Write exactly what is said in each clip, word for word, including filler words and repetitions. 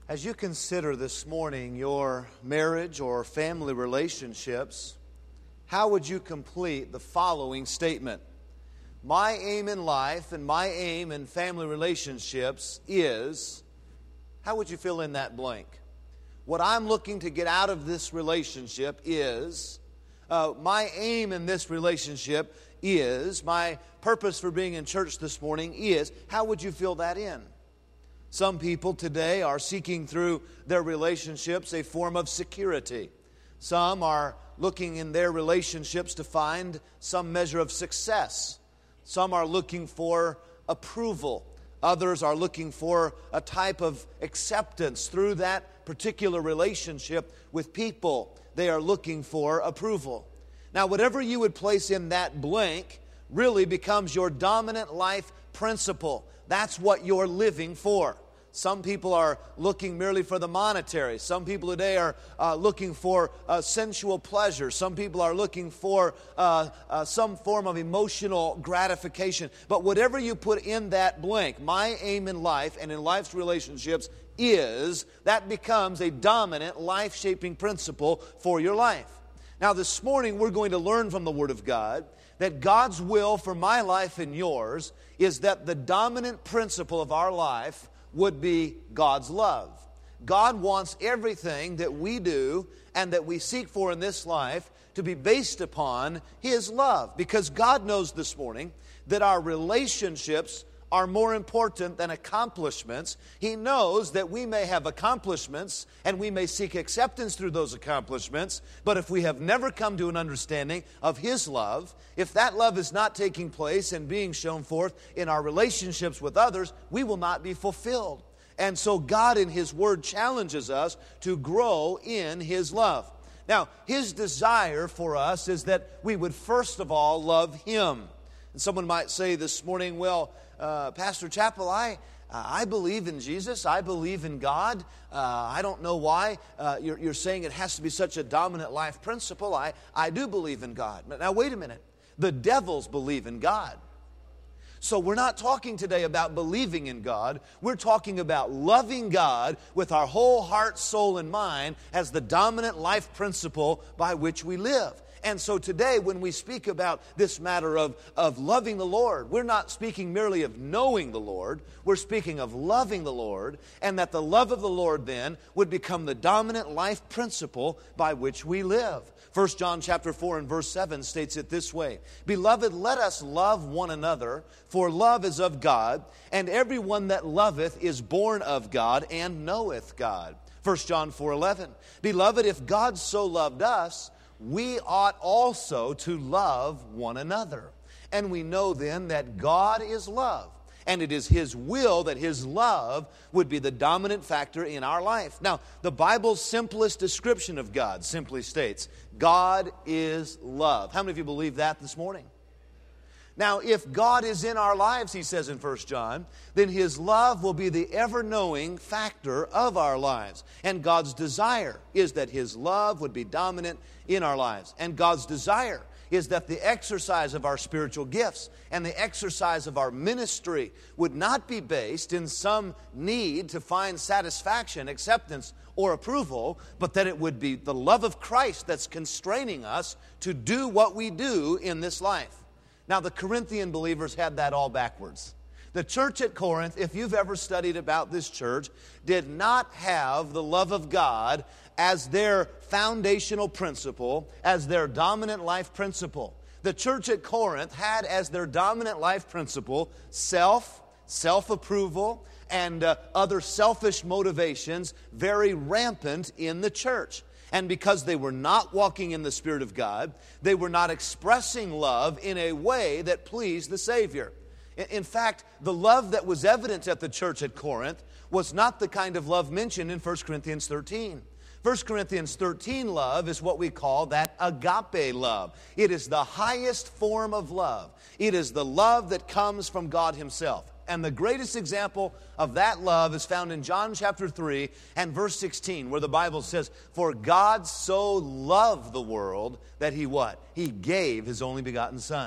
As you consider this morning your marriage or family relationships, how would you complete the following statement? My aim in life and my aim in family relationships is, how would you fill in that blank? What I'm looking to get out of this relationship is, uh, my aim in this relationship is, my purpose for being in church this morning is, how would you fill that in? Some people today are seeking through their relationships a form of security. Some are looking in their relationships to find some measure of success. Some are looking for approval. Others are looking for a type of acceptance through that particular relationship with people. They are looking for approval. Now, whatever you would place in that blank really becomes your dominant life principle. That's what you're living for. Some people are looking merely for the monetary. Some people today are uh, looking for uh, sensual pleasure. Some people are looking for uh, uh, some form of emotional gratification. But whatever you put in that blank, my aim in life and in life's relationships is, that becomes a dominant life-shaping principle for your life. Now, this morning we're going to learn from the Word of God that God's will for my life and yours is that the dominant principle of our life would be God's love. God wants everything that we do and that we seek for in this life to be based upon His love. Because God knows this morning that our relationships are more important than accomplishments. He knows that we may have accomplishments and we may seek acceptance through those accomplishments, but if we have never come to an understanding of His love, if that love is not taking place and being shown forth in our relationships with others, we will not be fulfilled. And so God in His Word challenges us to grow in His love. Now, His desire for us is that we would first of all love Him. And someone might say this morning, well, Uh, Pastor Chappell, I uh, I believe in Jesus. I believe in God. Uh, I don't know why uh, you're, you're saying it has to be such a dominant life principle. I, I do believe in God. But now, wait a minute. The devils believe in God. So we're not talking today about believing in God. We're talking about loving God with our whole heart, soul, and mind as the dominant life principle by which we live. And so today, when we speak about this matter of, of loving the Lord, we're not speaking merely of knowing the Lord. We're speaking of loving the Lord, and that the love of the Lord then would become the dominant life principle by which we live. First John chapter four and verse seven states it this way: Beloved, let us love one another, for love is of God, and everyone that loveth is born of God and knoweth God. First John four eleven, Beloved, if God so loved us, we ought also to love one another. And we know then that God is love. And it is His will that His love would be the dominant factor in our life. Now, the Bible's simplest description of God simply states, God is love. How many of you believe that this morning? Now, if God is in our lives, he says in First John, then His love will be the ever-knowing factor of our lives. And God's desire is that His love would be dominant in our lives. And God's desire is that the exercise of our spiritual gifts and the exercise of our ministry would not be based in some need to find satisfaction, acceptance, or approval, but that it would be the love of Christ that's constraining us to do what we do in this life. Now, the Corinthian believers had that all backwards. The church at Corinth, if you've ever studied about this church, did not have the love of God as their foundational principle, as their dominant life principle. The church at Corinth had as their dominant life principle self, self-approval, and uh, other selfish motivations very rampant in the church. And because they were not walking in the Spirit of God, they were not expressing love in a way that pleased the Savior. In fact, the love that was evident at the church at Corinth was not the kind of love mentioned in First Corinthians thirteen. First Corinthians thirteen love is what we call that agape love. It is the highest form of love. It is the love that comes from God Himself. And the greatest example of that love is found in John chapter three and verse sixteen, where the Bible says, For God so loved the world that He what? He gave His only begotten Son.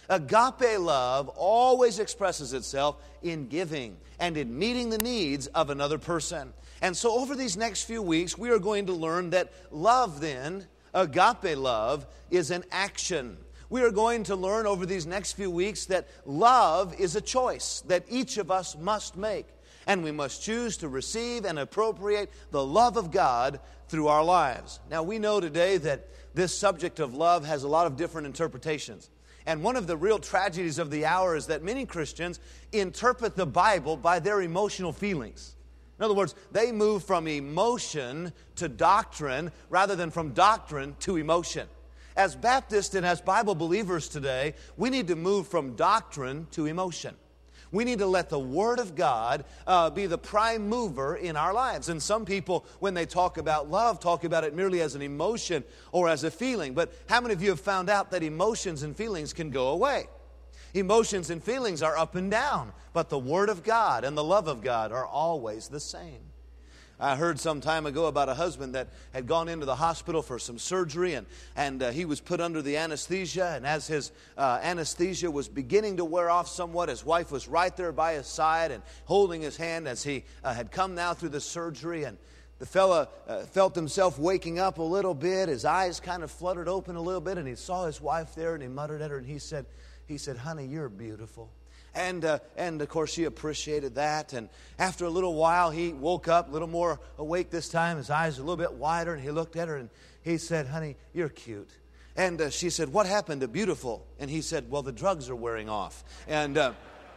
Agape love always expresses itself in giving and in meeting the needs of another person. And so over these next few weeks, we are going to learn that love then, agape love, is an action. We are going to learn over these next few weeks that love is a choice that each of us must make. And we must choose to receive and appropriate the love of God through our lives. Now, we know today that this subject of love has a lot of different interpretations. And one of the real tragedies of the hour is that many Christians interpret the Bible by their emotional feelings. In other words, they move from emotion to doctrine rather than from doctrine to emotion. As Baptists and as Bible believers today, we need to move from doctrine to emotion. We need to let the Word of God uh, be the prime mover in our lives. And some people, when they talk about love, talk about it merely as an emotion or as a feeling. But how many of you have found out that emotions and feelings can go away? Emotions and feelings are up and down, but the Word of God and the love of God are always the same. I heard some time ago about a husband that had gone into the hospital for some surgery, and, and uh, he was put under the anesthesia, and as his uh, anesthesia was beginning to wear off somewhat, his wife was right there by his side and holding his hand as he uh, had come now through the surgery, and the fella uh, felt himself waking up a little bit. His eyes kind of fluttered open a little bit, and he saw his wife there, and he muttered at her, and he said, he said, "Honey, you're beautiful." And, uh, and of course, she appreciated that. And after a little while, he woke up, a little more awake this time. His eyes were a little bit wider, and he looked at her, and he said, "Honey, you're cute." And uh, she said, "What happened to beautiful?" And he said, "Well, the drugs are wearing off." And uh,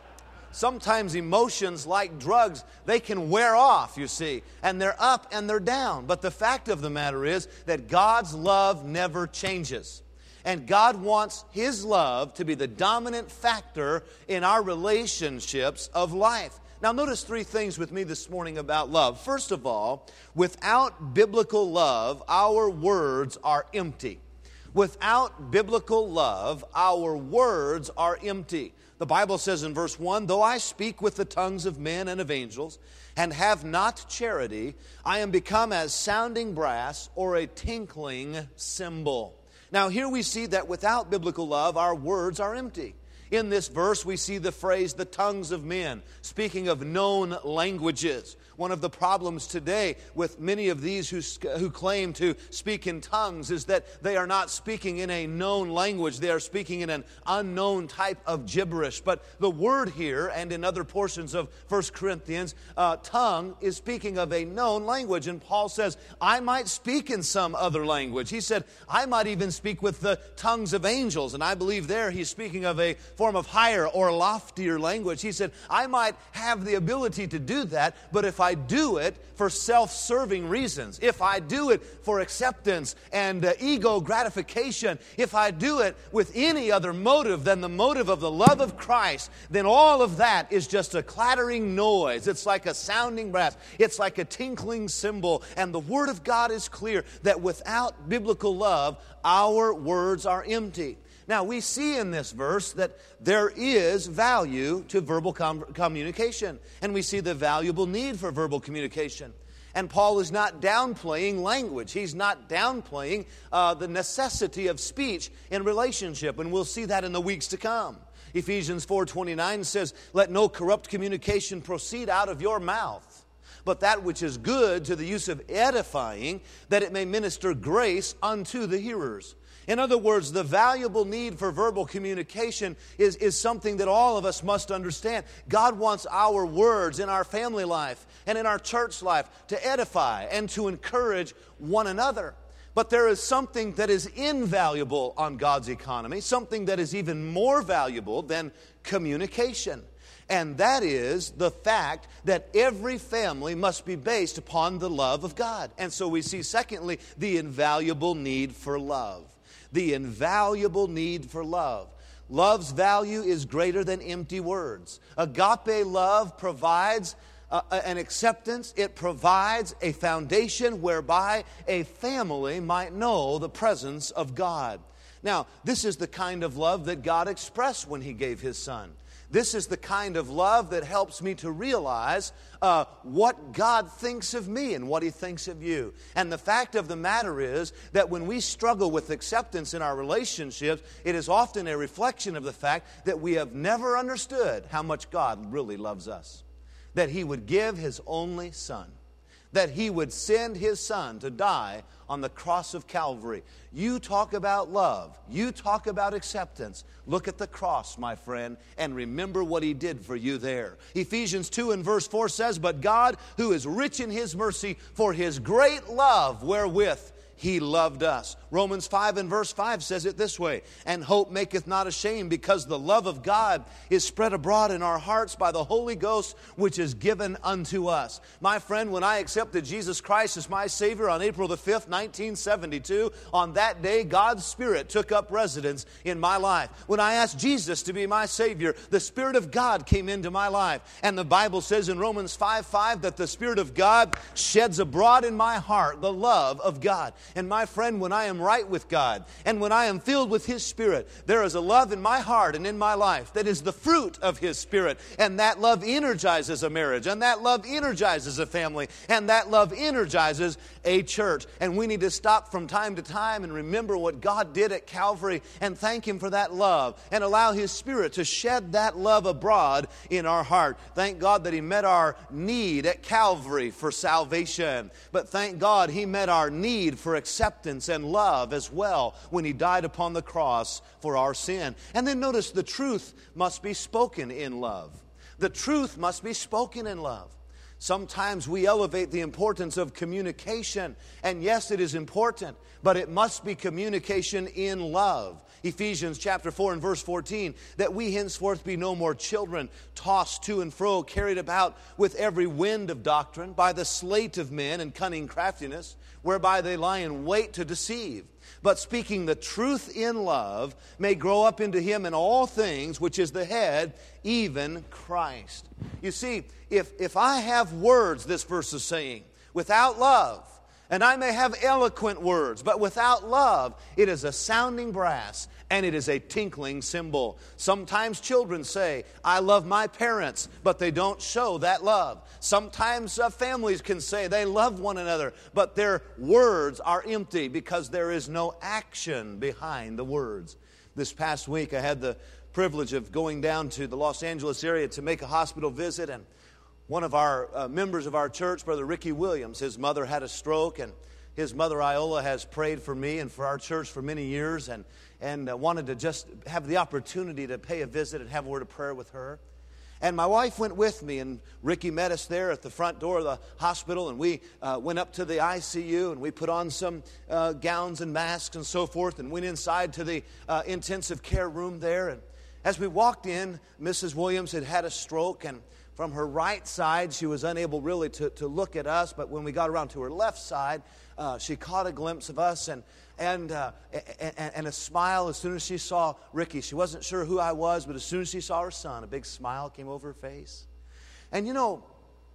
sometimes emotions, like drugs, they can wear off, you see. And they're up and they're down. But the fact of the matter is that God's love never changes. And God wants His love to be the dominant factor in our relationships of life. Now, notice three things with me this morning about love. First of all, without biblical love, our words are empty. Without biblical love, our words are empty. The Bible says in verse one, "Though I speak with the tongues of men and of angels, and have not charity, I am become as sounding brass or a tinkling cymbal." Now, here we see that without biblical love, our words are empty. In this verse, we see the phrase, "the tongues of men," speaking of known languages. One of the problems today with many of these who, who claim to speak in tongues is that they are not speaking in a known language. They are speaking in an unknown type of gibberish. But the word here, and in other portions of First Corinthians, uh, tongue is speaking of a known language. And Paul says, I might speak in some other language. He said, I might even speak with the tongues of angels. And I believe there he's speaking of a form of higher or loftier language. He said, I might have the ability to do that, but if I do it for self-serving reasons, if I do it for acceptance and uh, ego gratification, if I do it with any other motive than the motive of the love of Christ, then all of that is just a clattering noise. It's like a sounding brass. It's like a tinkling cymbal. And the Word of God is clear that without biblical love, our words are empty. Now, we see in this verse that there is value to verbal com- communication, and we see the valuable need for verbal communication. And Paul is not downplaying language. He's not downplaying uh, the necessity of speech in relationship, and we'll see that in the weeks to come. Ephesians four twenty-nine says, "Let no corrupt communication proceed out of your mouth, but that which is good to the use of edifying, that it may minister grace unto the hearers." In other words, the valuable need for verbal communication is, is something that all of us must understand. God wants our words in our family life and in our church life to edify and to encourage one another. But there is something that is invaluable on God's economy, something that is even more valuable than communication. And that is the fact that every family must be based upon the love of God. And so we see, secondly, the invaluable need for love. The invaluable need for love. Love's value is greater than empty words. Agape love provides uh, an acceptance. It provides a foundation whereby a family might know the presence of God. Now, this is the kind of love that God expressed when He gave His Son. This is the kind of love that helps me to realize uh, what God thinks of me and what He thinks of you. And the fact of the matter is that when we struggle with acceptance in our relationships, it is often a reflection of the fact that we have never understood how much God really loves us. That He would give His only Son. That He would send His Son to die on the cross of Calvary. You talk about love. You talk about acceptance. Look at the cross, my friend, and remember what He did for you there. Ephesians two and verse four says, "But God, who is rich in His mercy, for His great love wherewith He loved us." Romans five and verse five says it this way, "And hope maketh not ashamed, because the love of God is spread abroad in our hearts by the Holy Ghost, which is given unto us." My friend, when I accepted Jesus Christ as my Savior on April the fifth, nineteen seventy-two, on that day, God's Spirit took up residence in my life. When I asked Jesus to be my Savior, the Spirit of God came into my life. And the Bible says in Romans five five that the Spirit of God sheds abroad in my heart the love of God. And my friend, when I am right with God and when I am filled with His Spirit, there is a love in my heart and in my life that is the fruit of His Spirit. And that love energizes a marriage, and that love energizes a family, and that love energizes a church. And we need to stop from time to time and remember what God did at Calvary and thank Him for that love and allow His Spirit to shed that love abroad in our heart. Thank God that He met our need at Calvary for salvation. But thank God He met our need for acceptance and love as well when He died upon the cross for our sin. And then notice the truth must be spoken in love. The truth must be spoken in love. Sometimes we elevate the importance of communication, and yes, it is important, but it must be communication in love. Ephesians chapter four and verse fourteen, that we henceforth be no more children, tossed to and fro, carried about with every wind of doctrine, by the sleight of men and cunning craftiness, whereby they lie in wait to deceive. But speaking the truth in love, may grow up into Him in all things, which is the head, even Christ. You see, if, if I have words, this verse is saying, without love, and I may have eloquent words, but without love, it is a sounding brass and it is a tinkling cymbal. Sometimes children say, "I love my parents," but they don't show that love. Sometimes uh, families can say they love one another, but their words are empty because there is no action behind the words. This past week I had the privilege of going down to the Los Angeles area to make a hospital visit, and one of our uh, members of our church, Brother Ricky Williams, his mother had a stroke, and his mother Iola has prayed for me and for our church for many years, and, and uh, wanted to just have the opportunity to pay a visit and have a word of prayer with her. And my wife went with me, and Ricky met us there at the front door of the hospital, and we uh, went up to the I C U, and we put on some uh, gowns and masks and so forth, and went inside to the uh, intensive care room there. And as we walked in, Missus Williams had had a stroke, and from her right side, she was unable really to, to look at us, but when we got around to her left side, uh, she caught a glimpse of us and and, uh, and and a smile as soon as she saw Ricky. She wasn't sure who I was, but as soon as she saw her son, a big smile came over her face. And you know,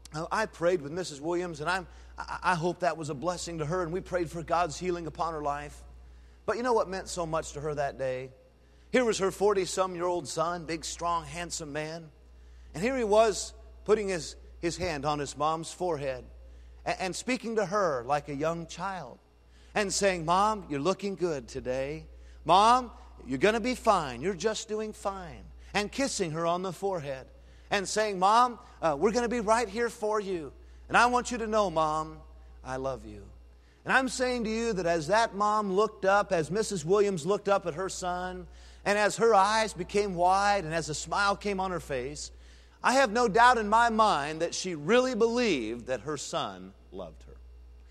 I prayed with Missus Williams, and I'm, I hope that was a blessing to her, and we prayed for God's healing upon her life. But you know what meant so much to her that day? Here was her forty-some-year-old son, big, strong, handsome man. And here he was putting his, his hand on his mom's forehead and, and speaking to her like a young child and saying, "Mom, you're looking good today. Mom, you're going to be fine. You're just doing fine." And kissing her on the forehead and saying, "Mom, uh, we're going to be right here for you. And I want you to know, Mom, I love you." And I'm saying to you that as that mom looked up, as Missus Williams looked up at her son, and as her eyes became wide and as a smile came on her face, I have no doubt in my mind that she really believed that her son loved her.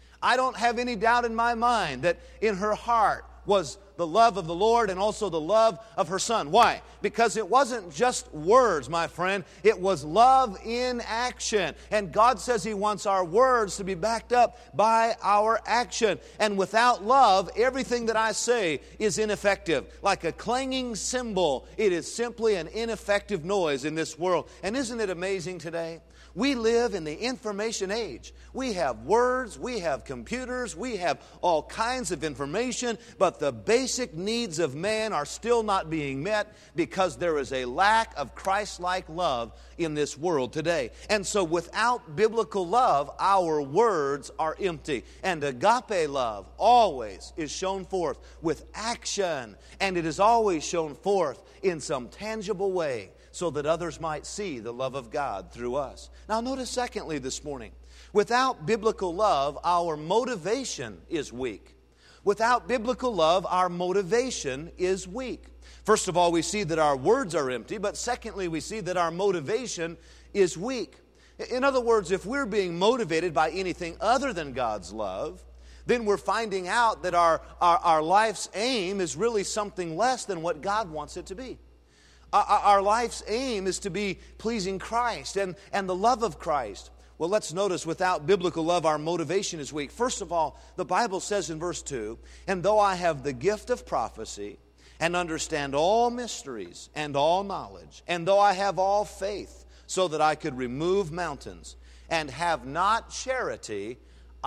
I don't have any doubt in my mind that in her heart was the love of the Lord and also the love of her son. Why? Because it wasn't just words, my friend. It was love in action. And God says He wants our words to be backed up by our action. And without love, everything that I say is ineffective. Like a clanging cymbal, it is simply an ineffective noise in this world. And isn't it amazing today? We live in the information age. We have words, we have computers, we have all kinds of information, but the basic needs of man are still not being met because there is a lack of Christ-like love in this world today. And so without biblical love, our words are empty. And agape love always is shown forth with action, and it is always shown forth in some tangible way, so that others might see the love of God through us. Now notice secondly this morning, without biblical love, our motivation is weak. Without biblical love, our motivation is weak. First of all, we see that our words are empty, but secondly, we see that our motivation is weak. In other words, if we're being motivated by anything other than God's love, then we're finding out that our, our, our life's aim is really something less than what God wants it to be. Our life's aim is to be pleasing Christ and, and the love of Christ. Well, let's notice without biblical love, our motivation is weak. First of all, the Bible says in verse two, "And though I have the gift of prophecy and understand all mysteries and all knowledge, and though I have all faith so that I could remove mountains and have not charity,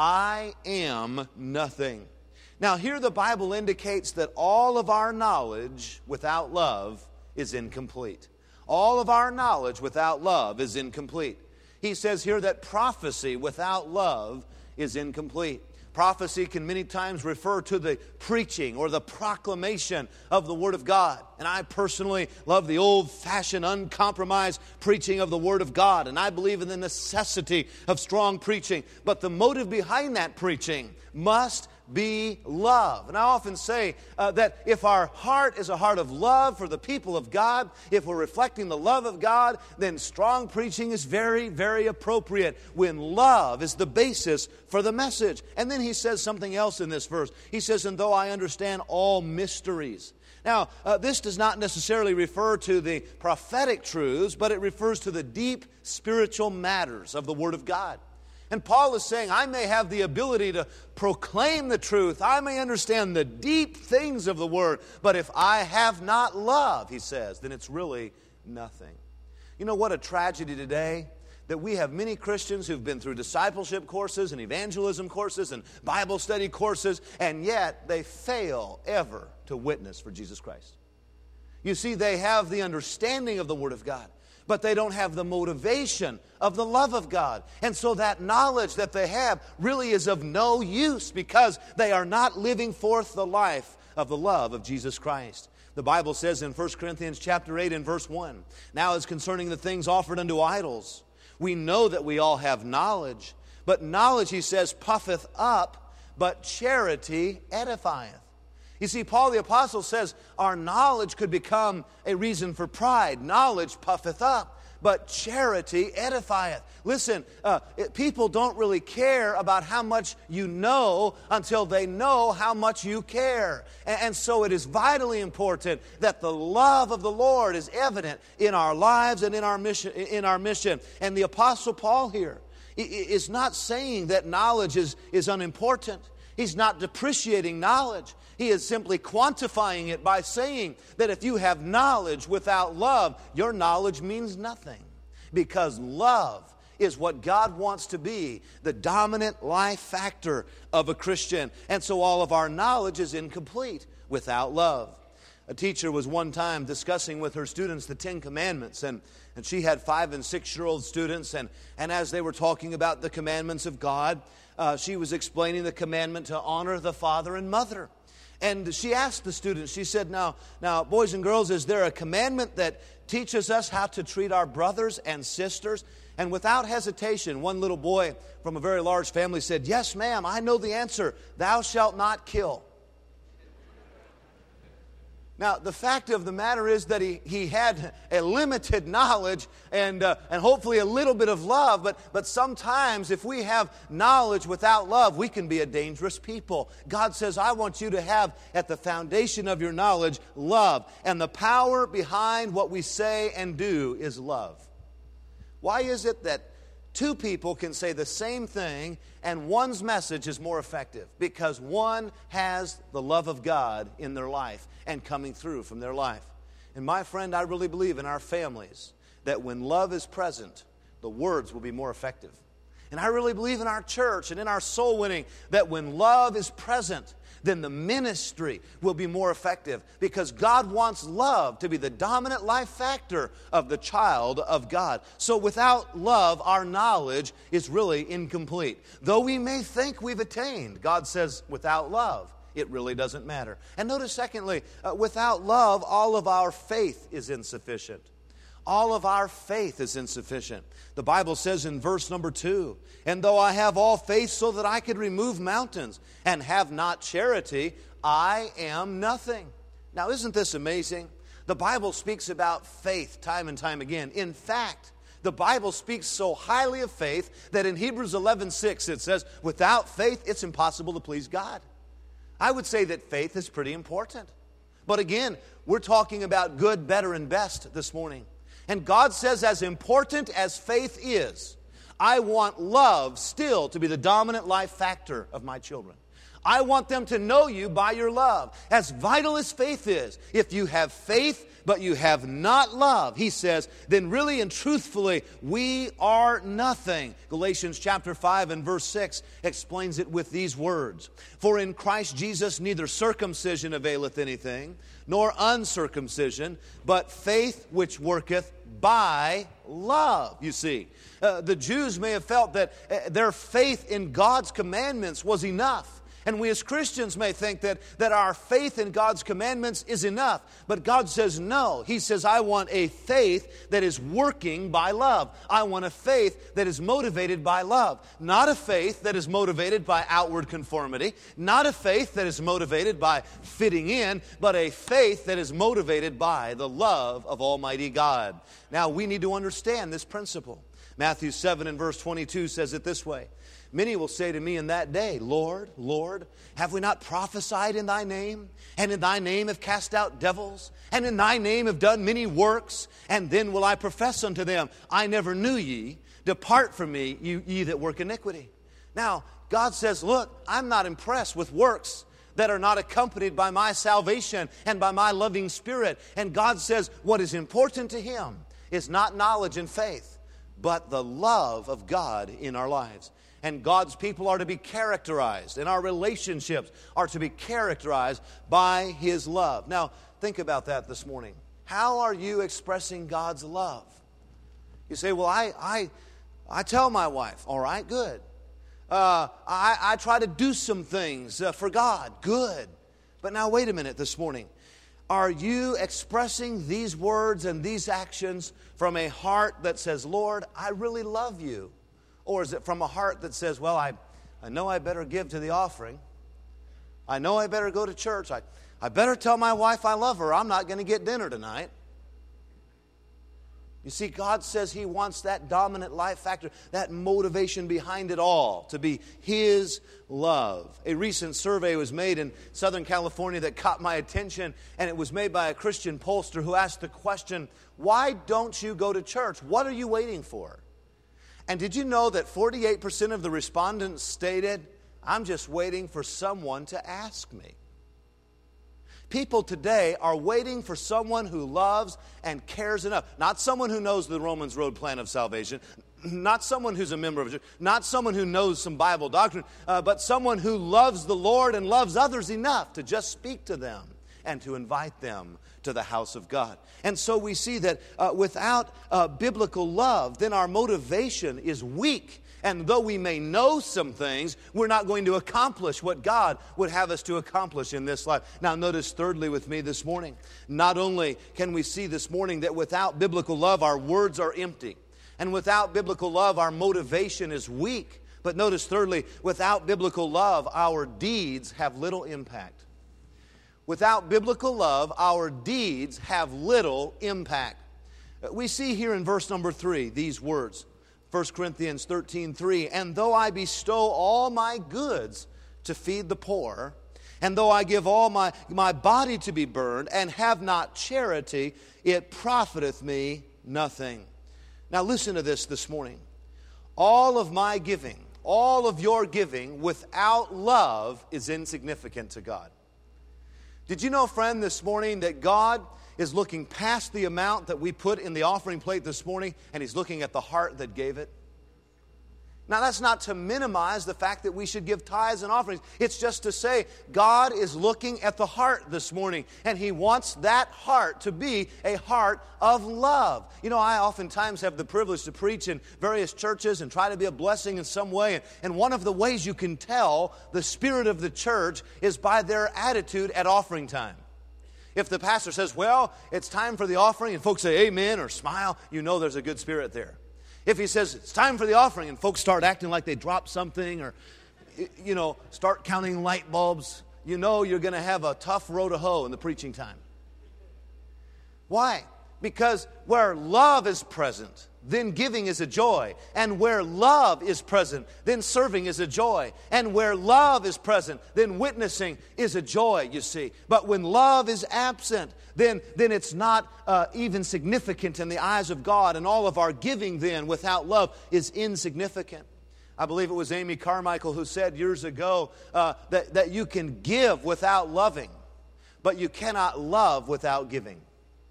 I am nothing." Now, here the Bible indicates that all of our knowledge without love is incomplete. All of our knowledge without love is incomplete. He says here that prophecy without love is incomplete. Prophecy can many times refer to the preaching or the proclamation of the Word of God. And I personally love the old-fashioned, uncompromised preaching of the Word of God. And I believe in the necessity of strong preaching. But the motive behind that preaching must be love. And I often say uh, that if our heart is a heart of love for the people of God, if we're reflecting the love of God, then strong preaching is very, very appropriate when love is the basis for the message. And then he says something else in this verse. He says, "And though I understand all mysteries." Now, uh, this does not necessarily refer to the prophetic truths, but it refers to the deep spiritual matters of the Word of God. And Paul is saying, I may have the ability to proclaim the truth. I may understand the deep things of the Word. But if I have not love, he says, then it's really nothing. You know what a tragedy today? That we have many Christians who've been through discipleship courses and evangelism courses and Bible study courses, and yet they fail ever to witness for Jesus Christ. You see, they have the understanding of the Word of God, but they don't have the motivation of the love of God. And so that knowledge that they have really is of no use because they are not living forth the life of the love of Jesus Christ. The Bible says in First Corinthians chapter eight and verse one, "Now as concerning the things offered unto idols, we know that we all have knowledge. But knowledge," he says, "puffeth up, but charity edifieth." You see, Paul the Apostle says our knowledge could become a reason for pride. Knowledge puffeth up, but charity edifieth. Listen, uh, it, people don't really care about how much you know until they know how much you care. And, and so it is vitally important that the love of the Lord is evident in our lives and in our mission. In our mission. And the Apostle Paul here is not saying that knowledge is, is unimportant. He's not depreciating knowledge. He is simply quantifying it by saying that if you have knowledge without love, your knowledge means nothing. Because love is what God wants to be, the dominant life factor of a Christian. And so all of our knowledge is incomplete without love. A teacher was one time discussing with her students the Ten Commandments, and, and she had five and six-year-old students, and, and as they were talking about the commandments of God, uh, she was explaining the commandment to honor the father and mother. And she asked the students, she said, now, now, boys and girls, is there a commandment that teaches us how to treat our brothers and sisters? And without hesitation, one little boy from a very large family said, "Yes, ma'am, I know the answer. Thou shalt not kill." Now, the fact of the matter is that he, he had a limited knowledge and, uh, and hopefully a little bit of love, but, but sometimes if we have knowledge without love, we can be a dangerous people. God says, I want you to have at the foundation of your knowledge love, and the power behind what we say and do is love. Why is it that two people can say the same thing and one's message is more effective? Because one has the love of God in their life and coming through from their life. And my friend, I really believe in our families that when love is present, the words will be more effective. And I really believe in our church and in our soul winning that when love is present, then the ministry will be more effective, because God wants love to be the dominant life factor of the child of God. So without love, our knowledge is really incomplete. Though we may think we've attained, God says without love, it really doesn't matter. And notice secondly, uh, without love, all of our faith is insufficient. All of our faith is insufficient. The Bible says in verse number two, "And though I have all faith so that I could remove mountains, and have not charity, I am nothing." Now, isn't this amazing? The Bible speaks about faith time and time again. In fact, the Bible speaks so highly of faith that in Hebrews eleven six it says, without faith it's impossible to please God. I would say that faith is pretty important. But again, we're talking about good, better, and best this morning. And God says, as important as faith is, I want love still to be the dominant life factor of my children. I want them to know you by your love. As vital as faith is, if you have faith but you have not love, he says, then really and truthfully, we are nothing. Galatians chapter five and verse six explains it with these words. For in Christ Jesus neither circumcision availeth anything, nor uncircumcision, but faith which worketh by love. You see, uh, the Jews may have felt that uh, their faith in God's commandments was enough. And we as Christians may think that, that our faith in God's commandments is enough. But God says no. He says, I want a faith that is working by love. I want a faith that is motivated by love. Not a faith that is motivated by outward conformity. Not a faith that is motivated by fitting in. But a faith that is motivated by the love of Almighty God. Now, we need to understand this principle. Matthew seven and verse twenty-two says it this way. Many will say to me in that day, Lord, Lord, have we not prophesied in thy name? And in thy name have cast out devils? And in thy name have done many works? And then will I profess unto them, I never knew ye. Depart from me, you ye that work iniquity. Now, God says, look, I'm not impressed with works that are not accompanied by my salvation and by my loving spirit. And God says what is important to him is not knowledge and faith, but the love of God in our lives. And God's people are to be characterized, and our relationships are to be characterized by his love. Now, think about that this morning. How are you expressing God's love? You say, well, I I, I tell my wife, all right, good. Uh, I, I try to do some things uh, for God, good. But now, wait a minute this morning. Are you expressing these words and these actions from a heart that says, Lord, I really love you? Or is it from a heart that says, well, I, I know I better give to the offering. I know I better go to church. I, I better tell my wife I love her. I'm not going to get dinner tonight. You see, God says he wants that dominant life factor, that motivation behind it all, to be his love. A recent survey was made in Southern California that caught my attention, and it was made by a Christian pollster who asked the question, why don't you go to church? What are you waiting for? And did you know that forty-eight percent of the respondents stated, I'm just waiting for someone to ask me? People today are waiting for someone who loves and cares enough. Not someone who knows the Romans Road plan of salvation. Not someone who's a member of a church. Not someone who knows some Bible doctrine. Uh, but someone who loves the Lord and loves others enough to just speak to them and to invite them to the house of God. And so we see that uh, without uh, biblical love, then our motivation is weak. And though we may know some things, we're not going to accomplish what God would have us to accomplish in this life. Now notice thirdly with me this morning, not only can we see this morning that without biblical love, our words are empty. And without biblical love, our motivation is weak. But notice thirdly, without biblical love, our deeds have little impact. Without biblical love, our deeds have little impact. We see here in verse number three these words. First Corinthians thirteen three, and though I bestow all my goods to feed the poor, and though I give all my, my body to be burned, and have not charity, it profiteth me nothing. Now listen to this this morning. All of my giving, all of your giving without love is insignificant to God. Did you know, friend, this morning that God is looking past the amount that we put in the offering plate this morning, and He's looking at the heart that gave it. Now, that's not to minimize the fact that we should give tithes and offerings. It's just to say God is looking at the heart this morning, and He wants that heart to be a heart of love. You know, I oftentimes have the privilege to preach in various churches and try to be a blessing in some way. And one of the ways you can tell the spirit of the church is by their attitude at offering time. If the pastor says, well, it's time for the offering, and folks say amen or smile, you know there's a good spirit there. If he says it's time for the offering and folks start acting like they dropped something or, you know, start counting light bulbs, you know you're going to have a tough row to hoe in the preaching time. Why? Because where love is present, then giving is a joy. And where love is present, then serving is a joy. And where love is present, then witnessing is a joy, you see. But when love is absent, then, then it's not uh, even significant in the eyes of God. And all of our giving then without love is insignificant. I believe it was Amy Carmichael who said years ago uh, that, that you can give without loving, but you cannot love without giving.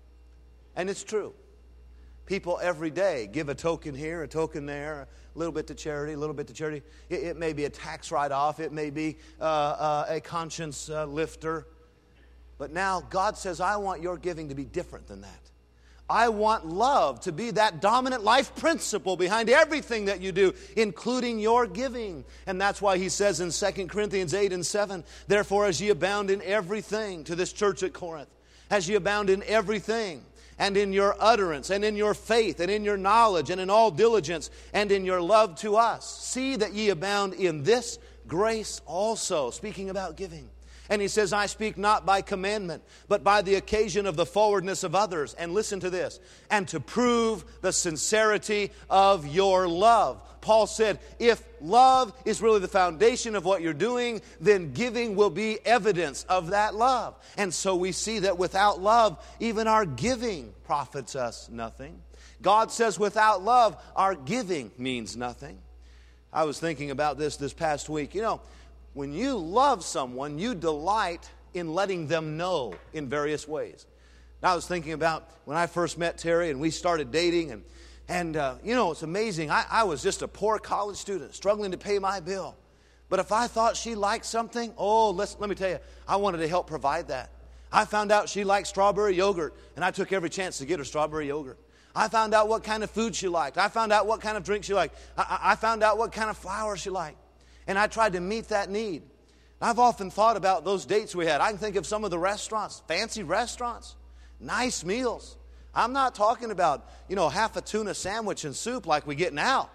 And it's true. People every day give a token here, a token there, a little bit to charity, a little bit to charity. It, it may be a tax write-off. It may be uh, uh, a conscience uh, lifter. But now God says, I want your giving to be different than that. I want love to be that dominant life principle behind everything that you do, including your giving. And that's why He says in Second Corinthians eight and seven, therefore as ye abound in everything, to this church at Corinth, as ye abound in everything, and in your utterance, and in your faith, and in your knowledge, and in all diligence, and in your love to us, see that ye abound in this grace also. Speaking about giving. And he says, I speak not by commandment, but by the occasion of the forwardness of others. And listen to this. And to prove the sincerity of your love. Paul said, if love is really the foundation of what you're doing, then giving will be evidence of that love. And so we see that without love, even our giving profits us nothing. God says without love, our giving means nothing. I was thinking about this this past week. You know, when you love someone, you delight in letting them know in various ways. Now, I was thinking about when I first met Terry and we started dating, and And, uh, you know, it's amazing. I, I was just a poor college student struggling to pay my bill. But if I thought she liked something, oh, let's, let me tell you, I wanted to help provide that. I found out she liked strawberry yogurt, and I took every chance to get her strawberry yogurt. I found out what kind of food she liked. I found out what kind of drink she liked. I, I found out what kind of flour she liked. And I tried to meet that need. I've often thought about those dates we had. I can think of some of the restaurants, fancy restaurants, nice meals. I'm not talking about, you know, half a tuna sandwich and soup like we get now.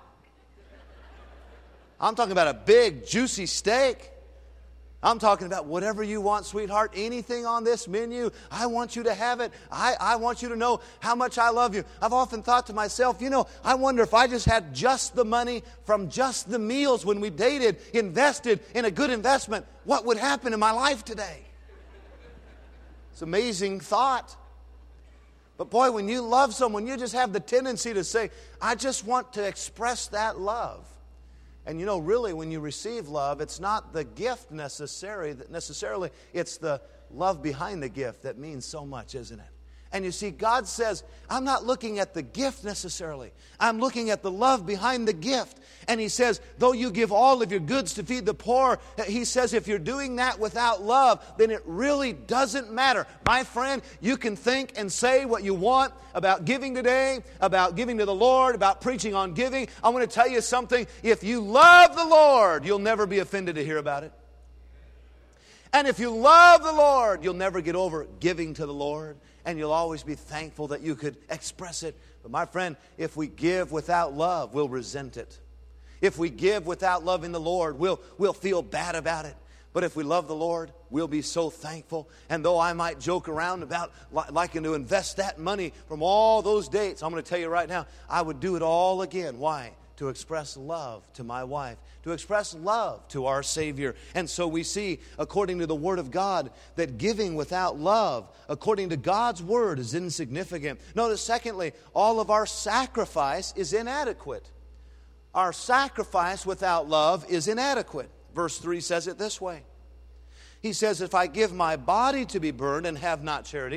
I'm talking about a big, juicy steak. I'm talking about whatever you want, sweetheart, anything on this menu, I want you to have it. I, I want you to know how much I love you. I've often thought to myself, you know, I wonder if I just had just the money from just the meals when we dated, invested in a good investment, what would happen in my life today? It's an amazing thought. But boy, when you love someone, you just have the tendency to say, I just want to express that love. And you know, really, when you receive love, it's not the gift necessary, necessarily, it's the love behind the gift that means so much, isn't it? And you see, God says, I'm not looking at the gift necessarily. I'm looking at the love behind the gift. And He says, though you give all of your goods to feed the poor, He says, if you're doing that without love, then it really doesn't matter. My friend, you can think and say what you want about giving today, about giving to the Lord, about preaching on giving. I want to tell you something. If you love the Lord, you'll never be offended to hear about it. And if you love the Lord, you'll never get over giving to the Lord. And you'll always be thankful that you could express it. But my friend, if we give without love, we'll resent it. If we give without loving the Lord, we'll, we'll feel bad about it. But if we love the Lord, we'll be so thankful. And though I might joke around about li- liking to invest that money from all those dates, I'm going to tell you right now, I would do it all again. Why? To express love to my wife, to express love to our Savior. And so we see, according to the Word of God, that giving without love, according to God's Word, is insignificant. Notice, secondly, all of our sacrifice is inadequate. Our sacrifice without love is inadequate. Verse three says it this way. He says, if I give my body to be burned and have not charity,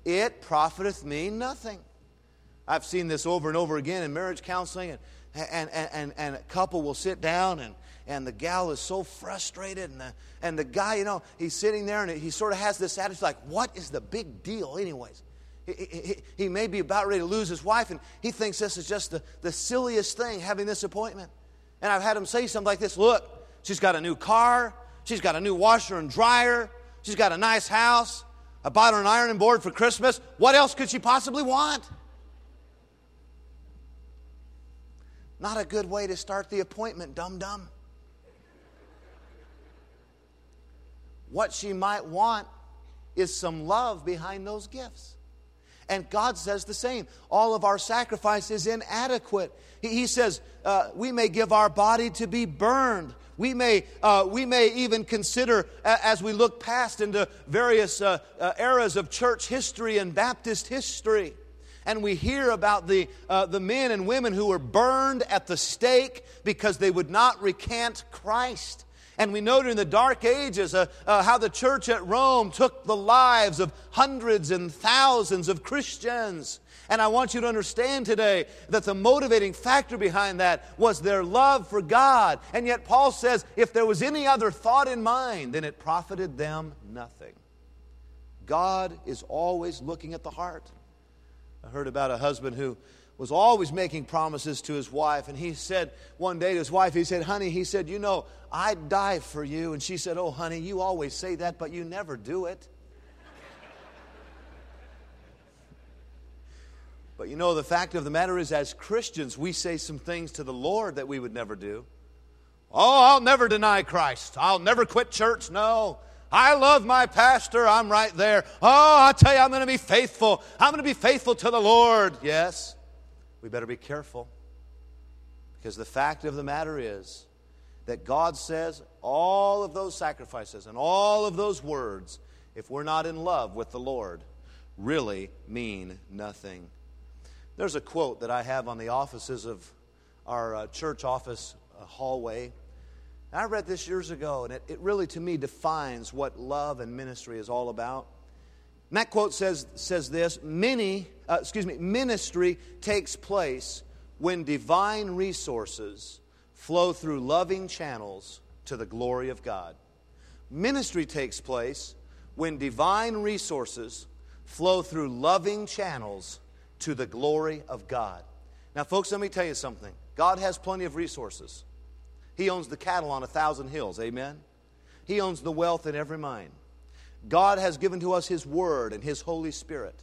it profiteth me nothing. I've seen this over and over again in marriage counseling, and and and, and, and a couple will sit down, and, and the gal is so frustrated, and the, and the guy, you know, he's sitting there, and he sort of has this attitude like, what is the big deal anyways? He, he, he may be about ready to lose his wife, and he thinks this is just the, the silliest thing, having this appointment. And I've had him say something like this, look, she's got a new car, she's got a new washer and dryer, she's got a nice house, I bought her an ironing board for Christmas. What else could she possibly want? Not a good way to start the appointment, dum-dum. What she might want is some love behind those gifts. And God says the same. All of our sacrifice is inadequate. He, he says uh, we may give our body to be burned. We may, uh, we may even consider, uh, as we look past into various uh, uh, eras of church history and Baptist history, and we hear about the, uh, the men and women who were burned at the stake because they would not recant Christ. And we know during the Dark Ages uh, uh, how the church at Rome took the lives of hundreds and thousands of Christians. And I want you to understand today that the motivating factor behind that was their love for God. And yet Paul says if there was any other thought in mind, then it profited them nothing. God is always looking at the heart. I heard about a husband who was always making promises to his wife. And he said one day to his wife, he said, honey, he said, you know, I'd die for you. And she said, oh, honey, you always say that, but you never do it. But you know, the fact of the matter is, as Christians, we say some things to the Lord that we would never do. Oh, I'll never deny Christ. I'll never quit church. No. I love my pastor. I'm right there. Oh, I'll tell you, I'm going to be faithful. I'm going to be faithful to the Lord. Yes. We better be careful. Because the fact of the matter is that God says all of those sacrifices and all of those words, if we're not in love with the Lord, really mean nothing. There's a quote that I have on the offices of our uh, church office uh, hallway. And I read this years ago, and it, it really, to me, defines what love and ministry is all about. And that quote says, says this, Many, uh, excuse me, ministry takes place when divine resources flow through loving channels to the glory of God. Ministry takes place when divine resources flow through loving channels to the glory of God. Now, folks, let me tell you something. God has plenty of resources. He owns the cattle on a thousand hills, amen? He owns the wealth in every mine. God has given to us His Word and His Holy Spirit.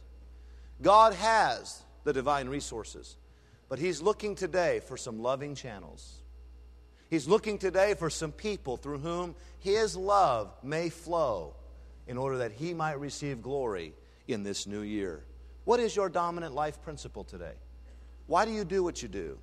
God has the divine resources, but He's looking today for some loving channels. He's looking today for some people through whom His love may flow in order that He might receive glory in this new year. What is your dominant life principle today? Why do you do what you do?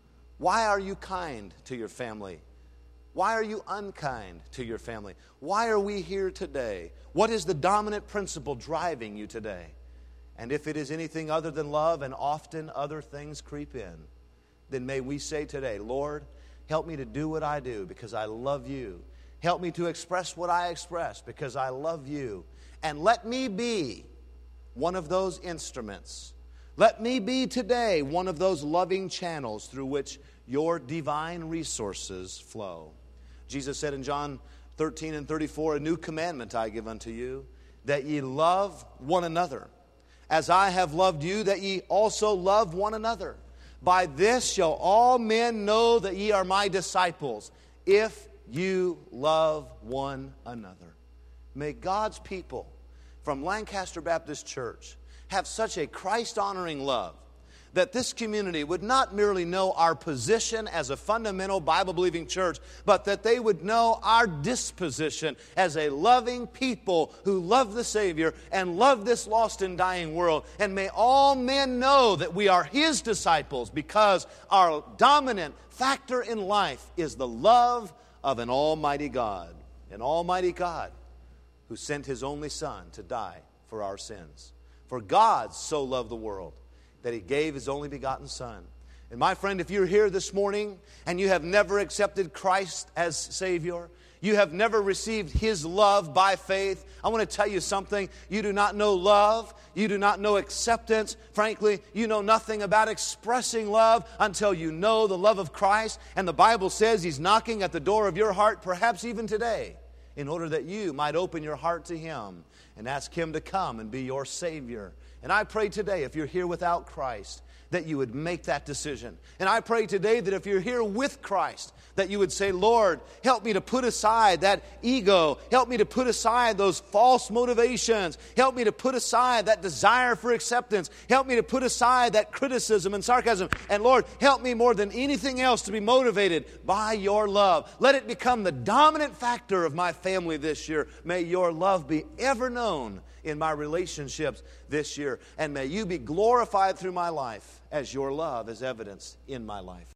Why are you kind to your family? Why are you unkind to your family? Why are we here today? What is the dominant principle driving you today? And if it is anything other than love, and often other things creep in, then may we say today, Lord, help me to do what I do because I love you. Help me to express what I express because I love you. And let me be one of those instruments. Let me be today one of those loving channels through which your divine resources flow. Jesus said in John thirteen and thirty-four, a new commandment I give unto you, that ye love one another. As I have loved you, that ye also love one another. By this shall all men know that ye are my disciples, if you love one another. May God's people from Lancaster Baptist Church have such a Christ-honoring love that this community would not merely know our position as a fundamental Bible-believing church, but that they would know our disposition as a loving people who love the Savior and love this lost and dying world. And may all men know that we are His disciples because our dominant factor in life is the love of an almighty God. An almighty God who sent His only Son to die for our sins. For God so loved the world that He gave His only begotten Son. And my friend, if you're here this morning and you have never accepted Christ as Savior, you have never received His love by faith, I want to tell you something. You do not know love. You do not know acceptance. Frankly, you know nothing about expressing love until you know the love of Christ. And the Bible says He's knocking at the door of your heart, perhaps even today, in order that you might open your heart to Him and ask Him to come and be your Savior. And I pray today, if you're here without Christ, that you would make that decision. And I pray today that if you're here with Christ, that you would say, Lord, help me to put aside that ego. Help me to put aside those false motivations. Help me to put aside that desire for acceptance. Help me to put aside that criticism and sarcasm. And Lord, help me more than anything else to be motivated by your love. Let it become the dominant factor of my family this year. May your love be ever known in my relationships this year. And may you be glorified through my life as your love is evidenced in my life.